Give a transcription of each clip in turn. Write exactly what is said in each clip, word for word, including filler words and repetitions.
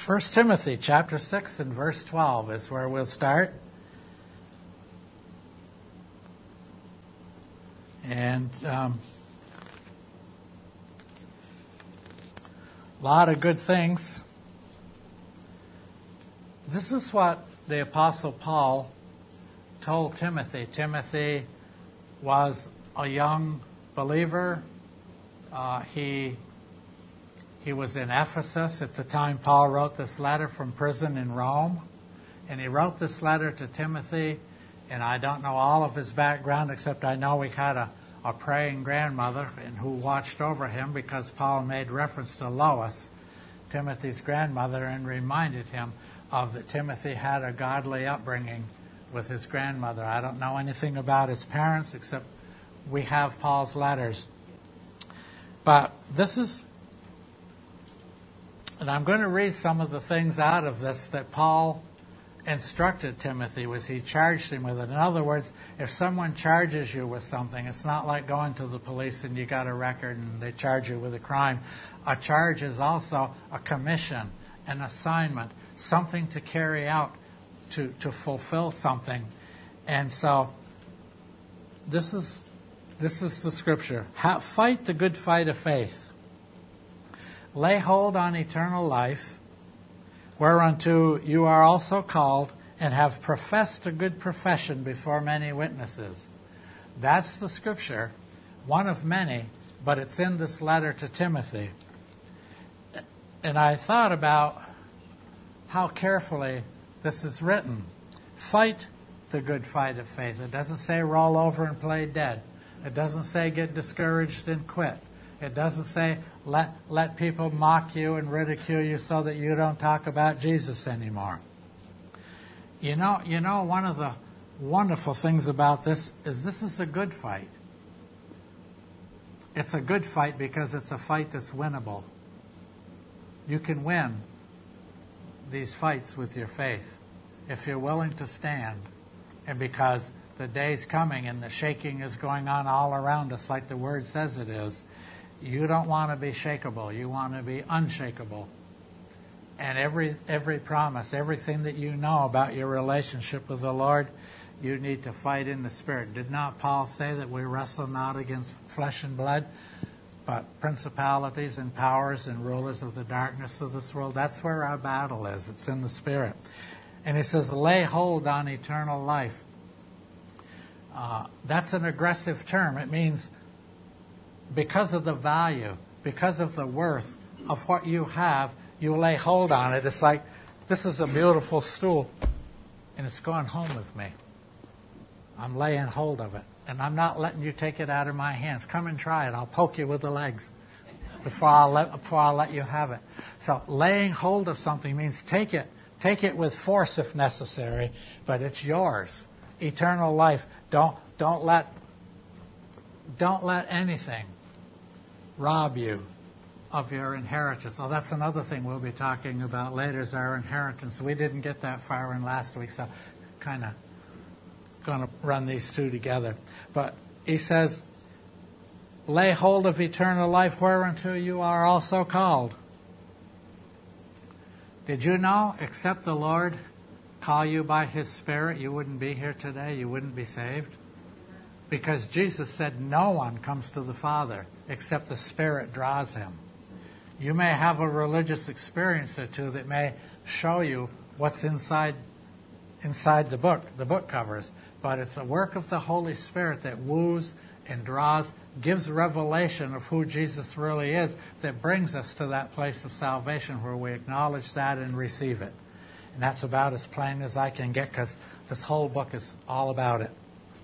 First Timothy chapter six and verse twelve is where we'll start. And um, a lot of good things. This is what the Apostle Paul told Timothy. Timothy was a young believer. Uh, he he was in Ephesus at the time Paul wrote this letter from prison in Rome. And he wrote this letter to Timothy. And I don't know all of his background, except I know he had a, a praying grandmother and who watched over him, because Paul made reference to Lois, Timothy's grandmother, and reminded him of that Timothy had a godly upbringing with his grandmother. I don't know anything about his parents, except we have Paul's letters. But this is, and I'm going to read some of the things out of this that Paul instructed Timothy, was he charged him with it. In other words, if someone charges you with something, it's not like going to the police and you got a record and they charge you with a crime. A charge is also a commission, an assignment, something to carry out, to, to fulfill something. And so this is this is the scripture. Ha- fight the good fight of faith. Lay hold on eternal life, whereunto you are also called, and have professed a good profession before many witnesses. That's the scripture, one of many, but it's in this letter to Timothy. And I thought about how carefully this is written. Fight the good fight of faith. It doesn't say roll over and play dead. It doesn't say get discouraged and quit. It doesn't say let let people mock you and ridicule you so that you don't talk about Jesus anymore. You know, you know, one of the wonderful things about this is this is a good fight. It's a good fight because it's a fight that's winnable. You can win these fights with your faith if you're willing to stand, and because the day's coming and the shaking is going on all around us like the Word says it is. You don't want to be shakeable. You want to be unshakable. And every every promise, everything that you know about your relationship with the Lord, you need to fight in the Spirit. Did not Paul say that we wrestle not against flesh and blood, but principalities and powers and rulers of the darkness of this world? That's where our battle is. It's in the Spirit. And he says, lay hold on eternal life. Uh, that's an aggressive term. It means because of the value, because of the worth of what you have, you lay hold on it. It's like, this is a beautiful stool, and it's going home with me. I'm laying hold of it, and I'm not letting you take it out of my hands. Come and try it. I'll poke you with the legs before I'll let, before I'll let you have it. So laying hold of something means take it, take it with force if necessary, but it's yours. Eternal life. Don't don't let don't let anything rob you of your inheritance. Oh, that's another thing we'll be talking about later, is our inheritance. We didn't get that far in last week, so kind of going to run these two together. But he says, lay hold of eternal life, whereunto you are also called. Did you know, except the Lord call you by His Spirit, you wouldn't be here today, you wouldn't be saved? Because Jesus said no one comes to the Father except the Spirit draws him. You may have a religious experience or two that may show you what's inside inside the book, the book covers, but it's the work of the Holy Spirit that woos and draws, gives revelation of who Jesus really is, that brings us to that place of salvation where we acknowledge that and receive it. And that's about as plain as I can get, because this whole book is all about it.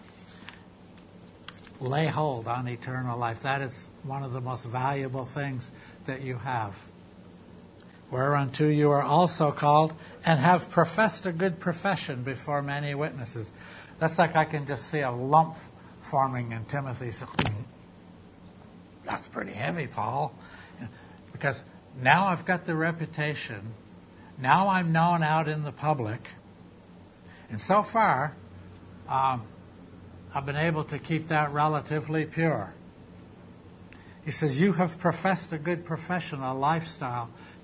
Lay hold on eternal life. That is one of the most valuable things that you have. Whereunto you are also called, and have professed a good profession before many witnesses. That's like I can just see a lump forming in Timothy's. That's pretty heavy, Paul. Because now I've got the reputation. Now I'm known out in the public. And so far, um, I've been able to keep that relatively pure. He says, you have professed a good profession, a lifestyle.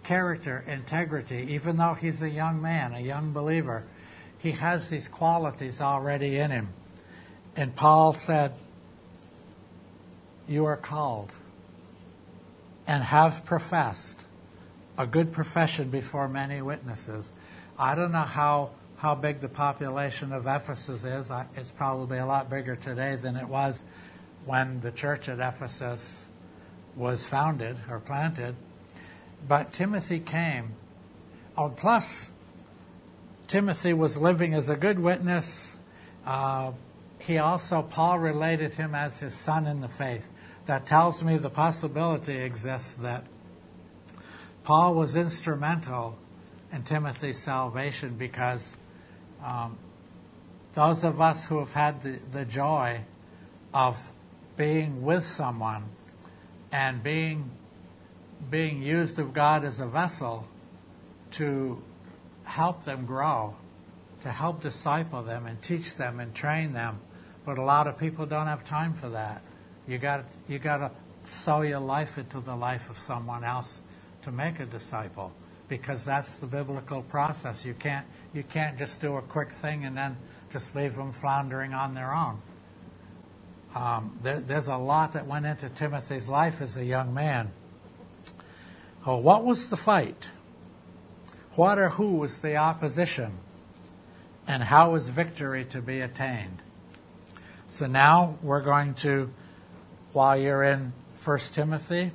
character, integrity, even though he's a young man, a young believer. He has these qualities already in him. And Paul said, you are called and have professed a good profession before many witnesses. I don't know how, how big the population of Ephesus is. I, it's probably a lot bigger today than it was when the church at Ephesus was founded or planted. But Timothy came. Oh, plus, Timothy was living as a good witness. Uh, he also, Paul related him as his son in the faith. That tells me the possibility exists that Paul was instrumental in Timothy's salvation, because um, those of us who have had the, the joy of being with someone and being being used of God as a vessel to help them grow, to help disciple them and teach them and train them. But a lot of people don't have time for that. You got you got to sow your life into the life of someone else to make a disciple, because that's the biblical process. You can't you can't just do a quick thing and then just leave them floundering on their own. Um, there, there's a lot that went into Timothy's life as a young man. Oh, what was the fight? What or who was the opposition? And how was victory to be attained? So now we're going to, while you're in First Timothy,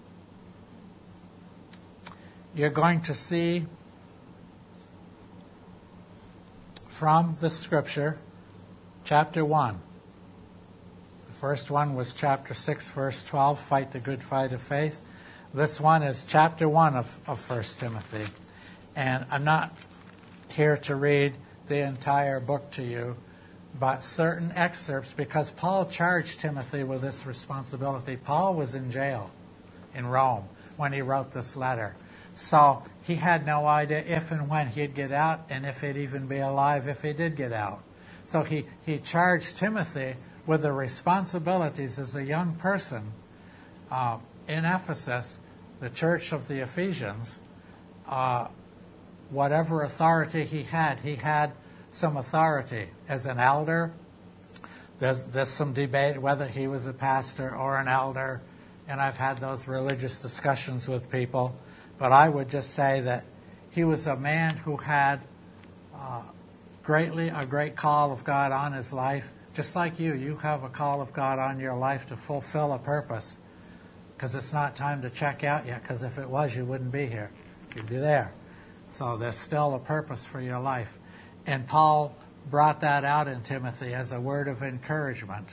you're going to see from the scripture, chapter one. The first one was chapter six, verse twelve, fight the good fight of faith. This one is chapter one of, of First Timothy. And I'm not here to read the entire book to you, but certain excerpts, because Paul charged Timothy with this responsibility. Paul was in jail in Rome when he wrote this letter. So he had no idea if and when he'd get out, and if he'd even be alive if he did get out. So he, he charged Timothy with the responsibilities as a young person uh, in Ephesus, the church of the Ephesians. Uh, whatever authority he had, he had some authority as an elder. There's, there's some debate whether he was a pastor or an elder, and I've had those religious discussions with people. But I would just say that he was a man who had uh, greatly a great call of God on his life. Just like you, you have a call of God on your life to fulfill a purpose, because it's not time to check out yet, because if it was, you wouldn't be here. You'd be there. So there's still a purpose for your life. And Paul brought that out in Timothy as a word of encouragement.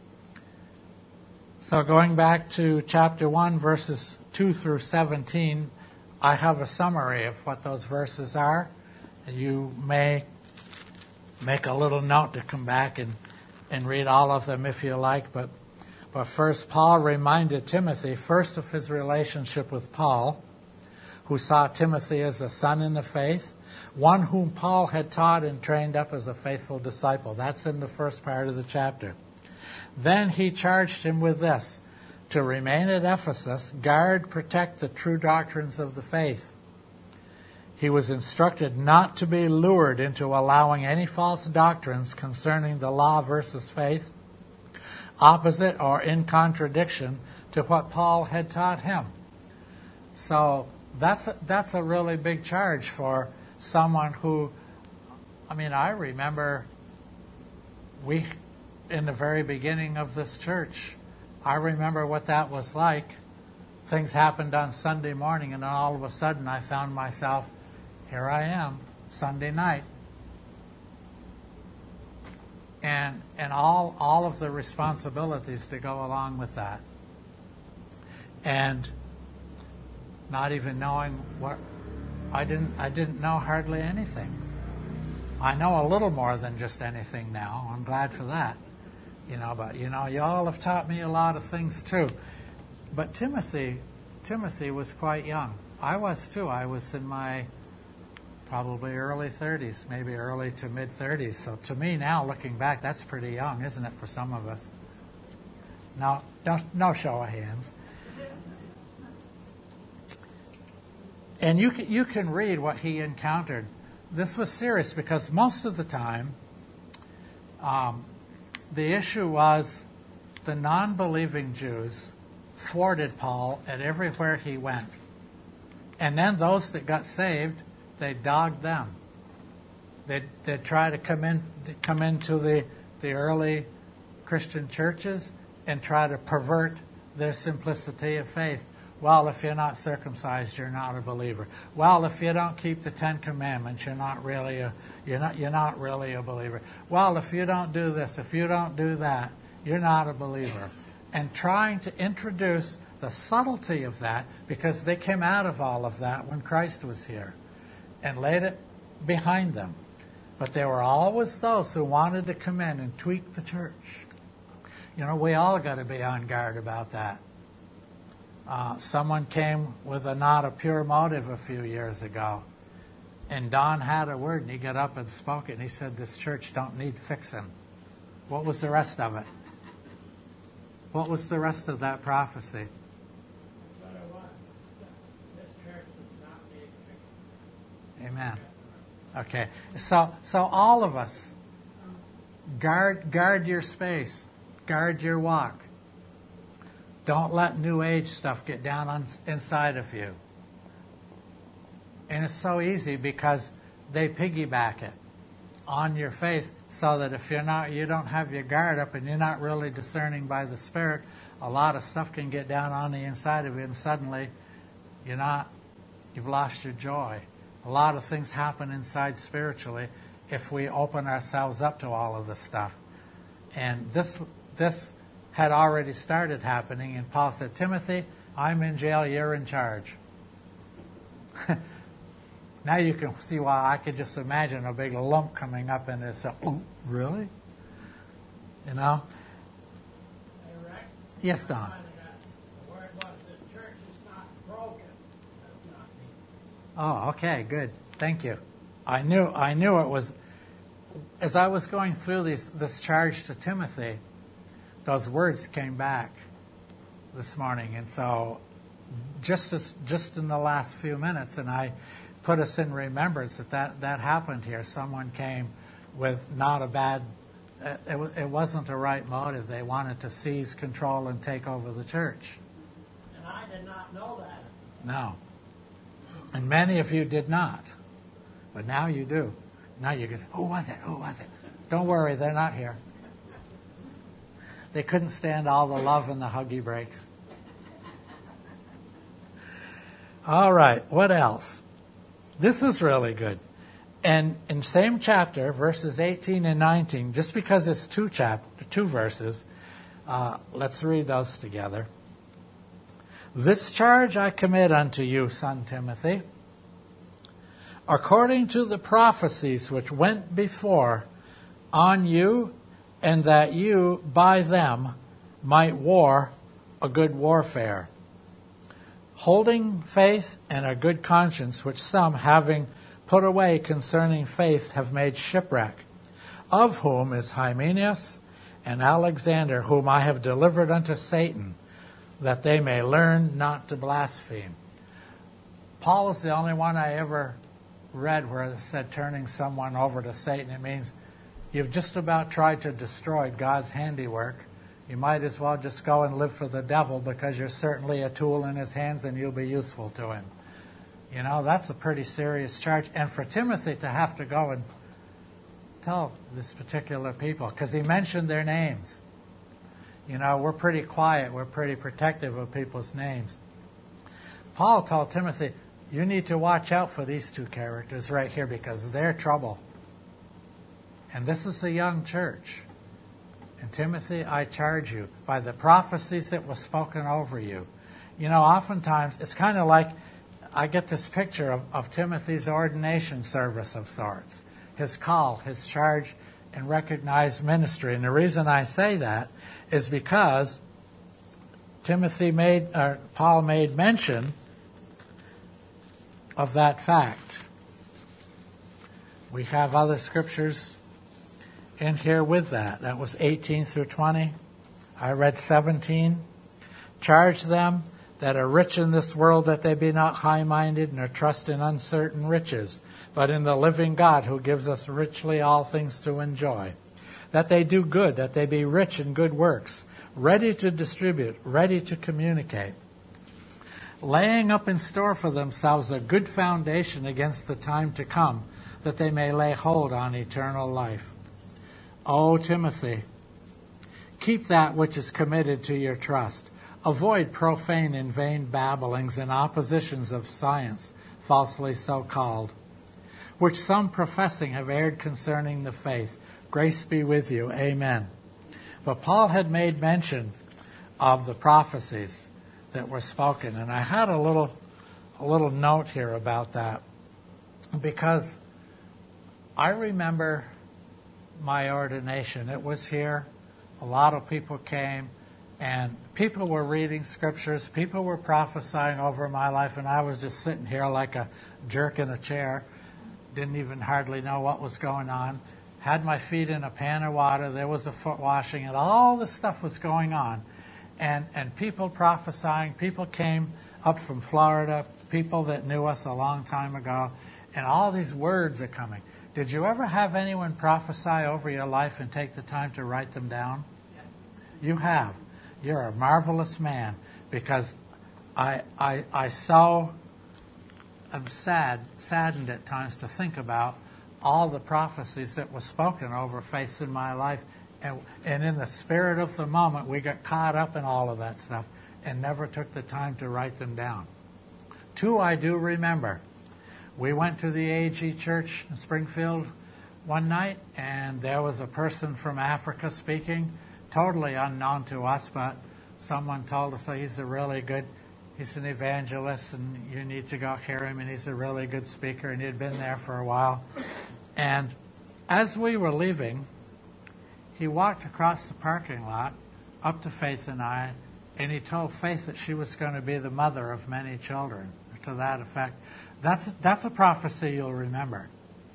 So going back to chapter one, verses two through seventeen, I have a summary of what those verses are. You may make a little note to come back and, and read all of them if you like. But, but first, Paul reminded Timothy first of his relationship with Paul, who saw Timothy as a son in the faith, one whom Paul had taught and trained up as a faithful disciple. That's in the first part of the chapter. Then he charged him with this: to remain at Ephesus, guard, protect the true doctrines of the faith. He was instructed not to be lured into allowing any false doctrines concerning the law versus faith, opposite or in contradiction to what Paul had taught him. So that's a, that's a really big charge for someone who, I mean, I remember we, in the very beginning of this church, I remember what that was like. Things happened on Sunday morning, and then all of a sudden I found myself, here I am, Sunday night. And and all all of the responsibilities that go along with that. And not even knowing what I didn't I didn't know hardly anything. I know a little more than just anything now. I'm glad for that. You know, but you know, you all have taught me a lot of things too. But Timothy, Timothy was quite young. I was too. I was in my probably early thirties, maybe early to mid thirties. So to me now, looking back, that's pretty young, isn't it, for some of us? No, no, no show of hands. And you can, you can read what he encountered. This was serious because most of the time, um, the issue was the non-believing Jews thwarted Paul at everywhere he went. And then those that got saved, they dogged them. They'd, they'd try to come in, come into the, the early Christian churches and try to pervert their simplicity of faith. Well, if you're not circumcised, you're not a believer. Well, if you don't keep the Ten Commandments, you're not really a you're not you're not really a believer. Well, if you don't do this, if you don't do that, you're not a believer. And trying to introduce the subtlety of that, because they came out of all of that when Christ was here, and laid it behind them. But there were always those who wanted to come in and tweak the church. You know, we all got to be on guard about that. Uh, someone came with a not a pure motive a few years ago, and Don had a word, and he got up and spoke it, and he said, this church don't need fixing. What was the rest of it? What was the rest of that prophecy? This church does not need fixing. Amen. Okay, so so all of us, guard guard your space, guard your walk. Don't let New Age stuff get down on, inside of you. And it's so easy because they piggyback it on your faith, so that if you're not, you don't have your guard up and you're not really discerning by the Spirit, a lot of stuff can get down on the inside of you, and suddenly you're not, you've lost your joy. A lot of things happen inside spiritually if we open ourselves up to all of this stuff. And this this had already started happening, and Paul said, Timothy, I'm in jail, you're in charge. Now you can see why I could just imagine a big lump coming up in this. Oh, really? You know? Hey, Rick? Yes, Don. The word was the church is not broken. Does not mean. Oh, okay, good. Thank you. I knew I knew it was. As I was going through these, this charge to Timothy, those words came back this morning, and so just as, just in the last few minutes, and I put us in remembrance that that, that happened here. Someone came with not a bad, it, it wasn't a right motive. They wanted to seize control and take over the church. And I did not know that. No. And many of you did not. But now you do. Now you can say, who was it? Who was it? Don't worry, they're not here. They couldn't stand all the love and the huggy breaks. All right, what else? This is really good. And in same chapter, verses eighteen and nineteen, just because it's two chap- two verses, uh, let's read those together. This charge I commit unto you, son Timothy, according to the prophecies which went before on you, and that you by them might war a good warfare, holding faith and a good conscience, which some, having put away concerning faith, have made shipwreck, of whom is Hymenaeus and Alexander, whom I have delivered unto Satan, that they may learn not to blaspheme. Paul is the only one I ever read where it said turning someone over to Satan. It means you've just about tried to destroy God's handiwork. You might as well just go and live for the devil, because you're certainly a tool in his hands and you'll be useful to him. You know, that's a pretty serious charge. And for Timothy to have to go and tell this particular people, because he mentioned their names. You know, we're pretty quiet. We're pretty protective of people's names. Paul told Timothy, you need to watch out for these two characters right here, because they're trouble. And this is a young church. And Timothy, I charge you by the prophecies that were spoken over you. You know, oftentimes it's kind of like I get this picture of, of Timothy's ordination service of sorts, his call, his charge and recognized ministry. And the reason I say that is because Timothy made, or Paul made mention of that fact. We have other scriptures in here with that. That was eighteen through twenty. I read seventeen. Charge them that are rich in this world, that they be not high-minded, nor trust in uncertain riches, but in the living God who gives us richly all things to enjoy. That they do good, that they be rich in good works, ready to distribute, ready to communicate, laying up in store for themselves a good foundation against the time to come, that they may lay hold on eternal life. O Timothy, keep that which is committed to your trust. Avoid profane and vain babblings and oppositions of science, falsely so called, which some professing have erred concerning the faith. Grace be with you. Amen. But Paul had made mention of the prophecies that were spoken, and I had a little, a little note here about that, because I remember my ordination. It was here. A lot of people came, and people were reading scriptures. People were prophesying over my life, and I was just sitting here like a jerk in a chair. Didn't even hardly know what was going on. Had my feet in a pan of water. There was a foot washing, and all this stuff was going on. And, and people prophesying. People came up from Florida, people that knew us a long time ago, and all these words are coming. Did you ever have anyone prophesy over your life and take the time to write them down? Yeah. You have. You're a marvelous man, because I, I, I so am sad, saddened at times to think about all the prophecies that were spoken over faith in my life. And, and in the spirit of the moment, we got caught up in all of that stuff and never took the time to write them down. Two I do remember. We went to the A G Church in Springfield one night, and there was a person from Africa speaking, totally unknown to us, but someone told us, oh, he's a really good, he's an evangelist, and you need to go hear him, and he's a really good speaker, and he'd been there for a while. And as we were leaving, he walked across the parking lot up to Faith and I, and he told Faith that she was going to be the mother of many children, to that effect. That's, that's a prophecy you'll remember.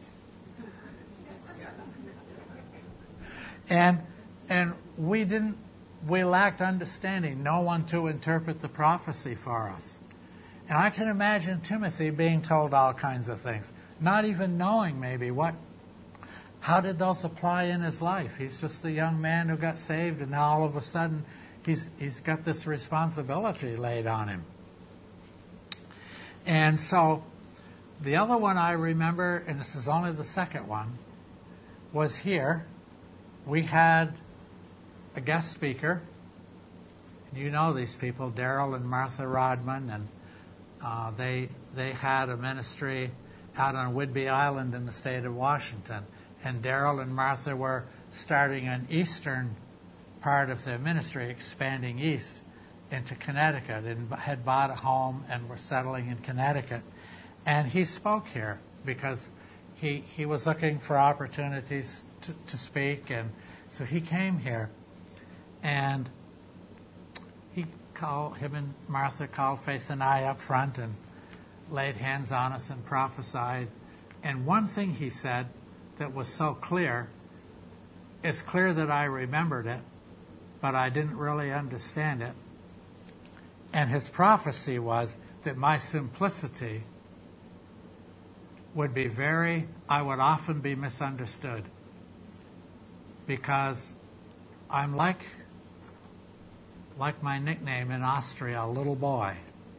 And and we didn't, we lacked understanding, no one to interpret the prophecy for us. And I can imagine Timothy being told all kinds of things, not even knowing maybe what, how did those apply in his life? He's just a young man who got saved, and now all of a sudden he's he's got this responsibility laid on him. And so the other one I remember, and this is only the second one, was here. We had a guest speaker. You know these people, Daryl and Martha Rodman, and uh, they they had a ministry out on Whidbey Island in the state of Washington. And Daryl and Martha were starting an eastern part of their ministry, expanding east into Connecticut, and had bought a home and were settling in Connecticut. And he spoke here because he he was looking for opportunities to, to speak, and so he came here. And he called, him and Martha called Faith and I up front and laid hands on us and prophesied. And one thing he said that was so clear, it's clear that I remembered it, but I didn't really understand it. And his prophecy was that my simplicity would be very, I would often be misunderstood, because I'm like, like my nickname in Austria, little boy,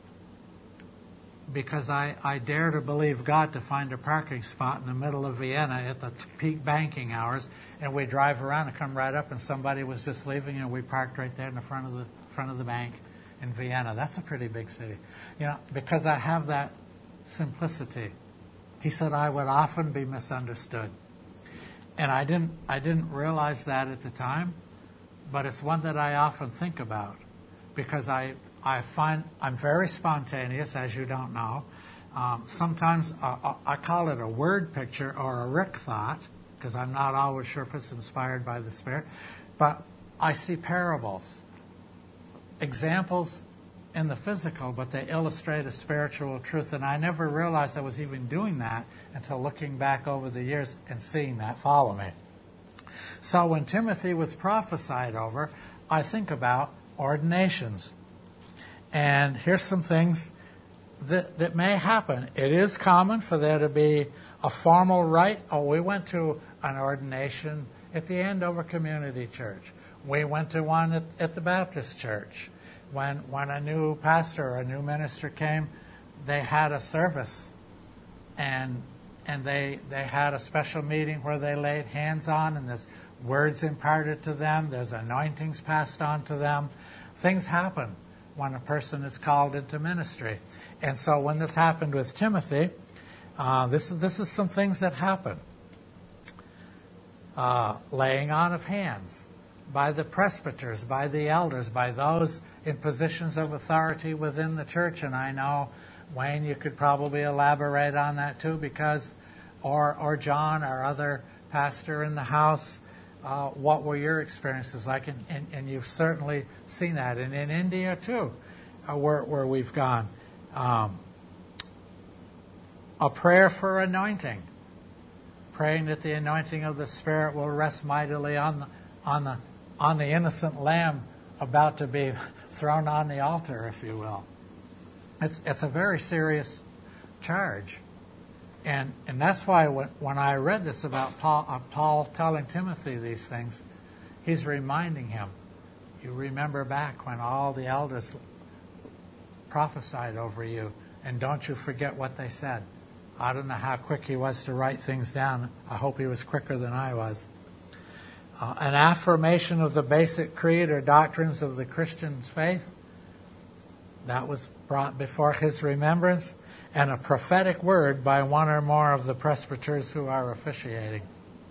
because I, I dare to believe God to find a parking spot in the middle of Vienna at the peak banking hours, and we drive around and come right up, and somebody was just leaving, and we parked right there in the front of the front of the bank in Vienna. That's a pretty big city, you know, because I have that simplicity. He said I would often be misunderstood, and I didn't I didn't realize that at the time, but it's one that I often think about, because I. I find I'm very spontaneous, as you don't know. Um, sometimes uh, I call it a word picture or a Rick thought, because I'm not always sure if it's inspired by the Spirit. But I see parables, examples in the physical, but they illustrate a spiritual truth. And I never realized I was even doing that until looking back over the years and seeing that follow me. So when Timothy was prophesied over, I think about ordinations. And here's some things that, that may happen. It is common for there to be a formal rite. Oh, we went to an ordination at the Andover Community Church. We went to one at, at the Baptist Church. When when a new pastor or a new minister came, they had a service, and and they they had a special meeting where they laid hands on, and there's words imparted to them, there's anointings passed on to them. Things happen when a person is called into ministry. And so when this happened with Timothy, uh, this, this is some things that happen. Uh, laying on of hands by the presbyters, by the elders, by those in positions of authority within the church. And I know, Wayne, you could probably elaborate on that too, because, or or John, our other pastor in the house, uh, what were your experiences like? And, and, and you've certainly seen that. And in India too, uh, where, where we've gone. Um, a prayer for anointing. Praying that the anointing of the Spirit will rest mightily on the, on the, on the innocent lamb about to be thrown on the altar, if you will. It's, it's a very serious charge. And and that's why when, when I read this about Paul, uh, Paul telling Timothy these things, he's reminding him, you remember back when all the elders prophesied over you, and don't you forget what they said. I don't know how quick he was to write things down. I hope he was quicker than I was. Uh, an affirmation of the basic creed or doctrines of the Christian's faith, that was brought before his remembrance, and a prophetic word by one or more of the presbyters who are officiating.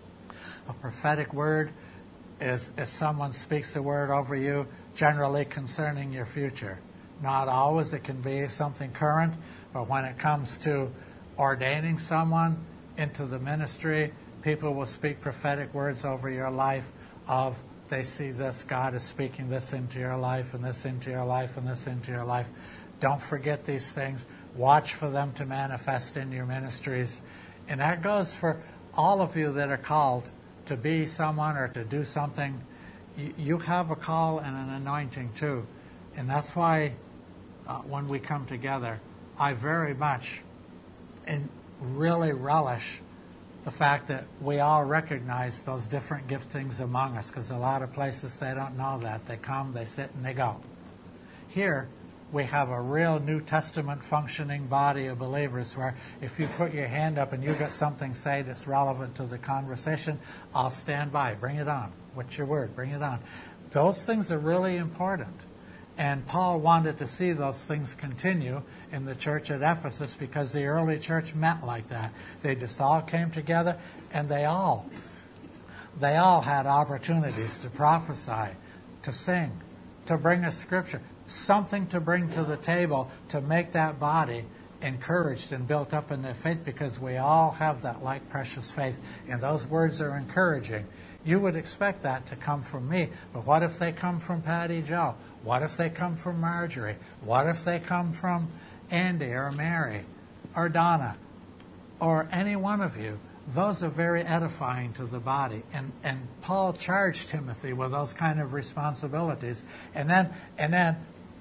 A prophetic word is if someone speaks a word over you, generally concerning your future. Not always. It can be something current, but when it comes to ordaining someone into the ministry, people will speak prophetic words over your life of, they see this, God is speaking this into your life, and this into your life, and this into your life. Don't forget these things. Watch for them to manifest in your ministries. And that goes for all of you that are called to be someone or to do something. You have a call and an anointing too. And that's why uh, when we come together, I very much and really relish the fact that we all recognize those different giftings among us, because a lot of places they don't know that. They come, they sit, and they go. Here, we have a real New Testament functioning body of believers where if you put your hand up and you got something to say that's relevant to the conversation, I'll stand by. Bring it on. What's your word? Bring it on. Those things are really important. And Paul wanted to see those things continue in the church at Ephesus because the early church met like that. They just all came together, and they all, they all had opportunities to prophesy, to sing, to bring a scripture, something to bring to the table to make that body encouraged and built up in their faith, because we all have that like precious faith. And those words are encouraging. You would expect that to come from me, but what if they come from Patty Joe? What if they come from Marjorie? What if they come from Andy or Mary or Donna or any one of you? Those are very edifying to the body. And and Paul charged Timothy with those kind of responsibilities. And then and then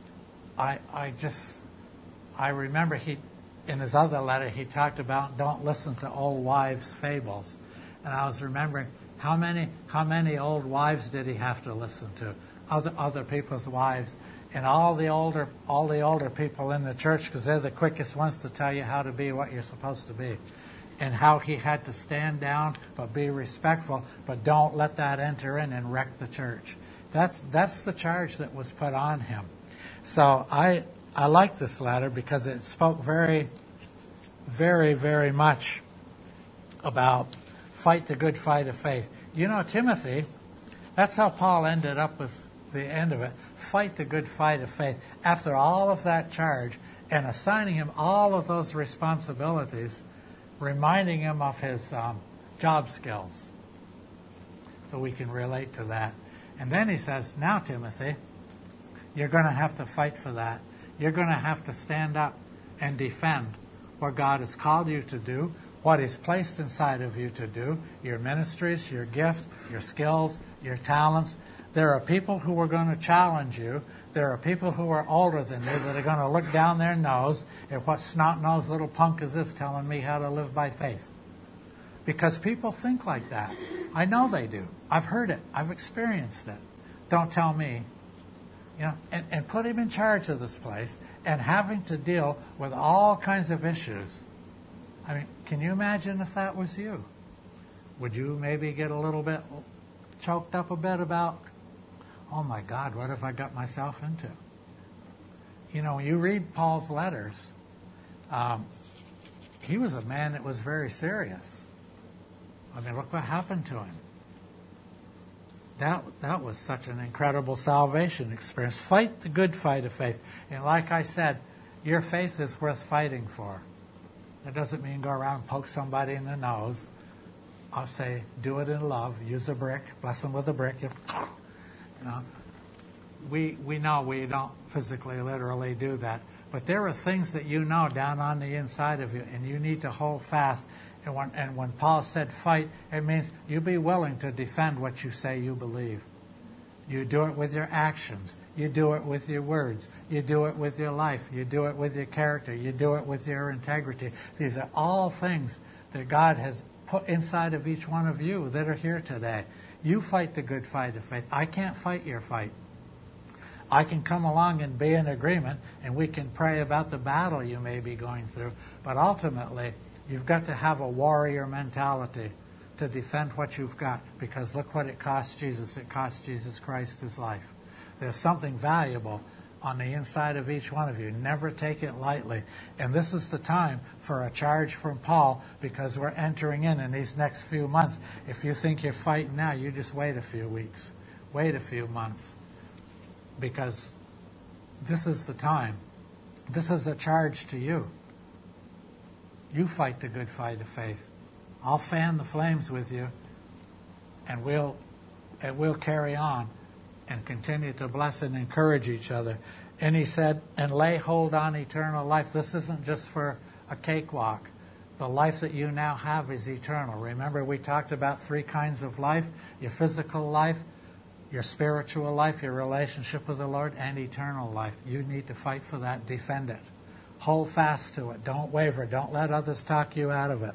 I I just I remember he in his other letter he talked about don't listen to old wives' fables. And I was remembering how many how many old wives did he have to listen to? Other other people's wives, and all the older all the older people in the church, because they're the quickest ones to tell you how to be what you're supposed to be, and how he had to stand down but be respectful, but don't let that enter in and wreck the church. That's that's the charge that was put on him. So I I like this letter because it spoke very, very, very much about fight the good fight of faith. You know, Timothy, that's how Paul ended up with the end of it. Fight the good fight of faith. After all of that charge and assigning him all of those responsibilities, reminding him of his um, job skills. So we can relate to that. And then he says, now, Timothy, you're going to have to fight for that. You're going to have to stand up and defend what God has called you to do, what He's placed inside of you to do, your ministries, your gifts, your skills, your talents. There are people who are going to challenge you. There are people who are older than you that are going to look down their nose at what snot-nosed little punk is this telling me how to live by faith. Because people think like that. I know they do. I've heard it. I've experienced it. Don't tell me. You know, and, and put him in charge of this place and having to deal with all kinds of issues. I mean, can you imagine if that was you? Would you maybe get a little bit choked up a bit about, oh my God, what have I got myself into? You know, when you read Paul's letters, um, he was a man that was very serious. I mean, look what happened to him. That that was such an incredible salvation experience. Fight the good fight of faith. And like I said, your faith is worth fighting for. That doesn't mean go around and poke somebody in the nose. I'll say, do it in love. Use a brick. Bless them with a brick. You know, we we know we don't physically, literally do that. But there are things that you know down on the inside of you, and you need to hold fast. And when, and when Paul said fight, it means you be willing to defend what you say you believe. You do it with your actions. You do it with your words. You do it with your life. You do it with your character. You do it with your integrity. These are all things that God has put inside of each one of you that are here today. You fight the good fight of faith. I can't fight your fight. I can come along and be in agreement, and we can pray about the battle you may be going through. But ultimately, you've got to have a warrior mentality to defend what you've got, because look what it cost Jesus. It cost Jesus Christ his life. There's something valuable on the inside of each one of you. Never take it lightly. And this is the time for a charge from Paul, because we're entering in in these next few months. If you think you're fighting now, you just wait a few weeks. Wait a few months. Because this is the time. This is a charge to you. You fight the good fight of faith. I'll fan the flames with you, and we'll and we'll carry on and continue to bless and encourage each other. And he said, and lay hold on eternal life. This isn't just for a cakewalk. The life that you now have is eternal. Remember, we talked about three kinds of life: your physical life, your spiritual life, your relationship with the Lord, and eternal life. You need to fight for that. Defend it. Hold fast to it. Don't waver. Don't let others talk you out of it.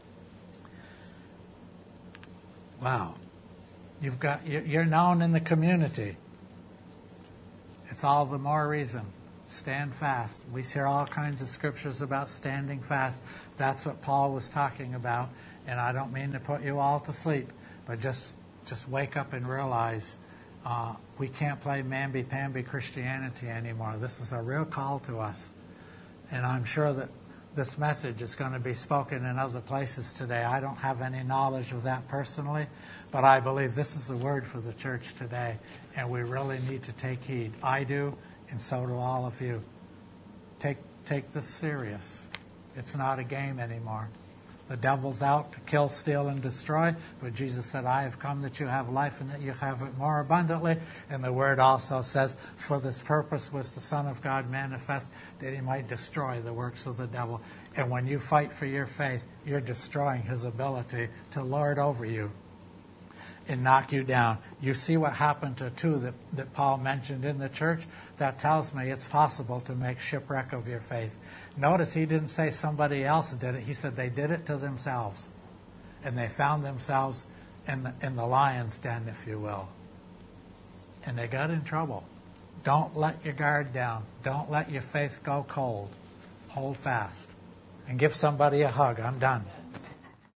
Wow. You've got, you're known in the community. It's all the more reason. Stand fast. We hear all kinds of scriptures about standing fast. That's what Paul was talking about. And I don't mean to put you all to sleep, but just just wake up and realize uh, we can't play mamby-pamby Christianity anymore. This is a real call to us. And I'm sure that this message is going to be spoken in other places today. I don't have any knowledge of that personally, but I believe this is the word for the church today, and we really need to take heed. I do, and so do all of you. Take take this serious. It's not a game anymore. The devil's out to kill, steal, and destroy, but Jesus said, I have come that you have life and that you have it more abundantly. And the word also says, for this purpose was the Son of God manifest, that he might destroy the works of the devil. And when you fight for your faith, you're destroying his ability to lord over you and knock you down. You see what happened to two that, that Paul mentioned in the church? That tells me it's possible to make shipwreck of your faith. Notice he didn't say somebody else did it. He said they did it to themselves. And they found themselves in the, in the lion's den, if you will. And they got in trouble. Don't let your guard down. Don't let your faith go cold. Hold fast. And give somebody a hug. I'm done.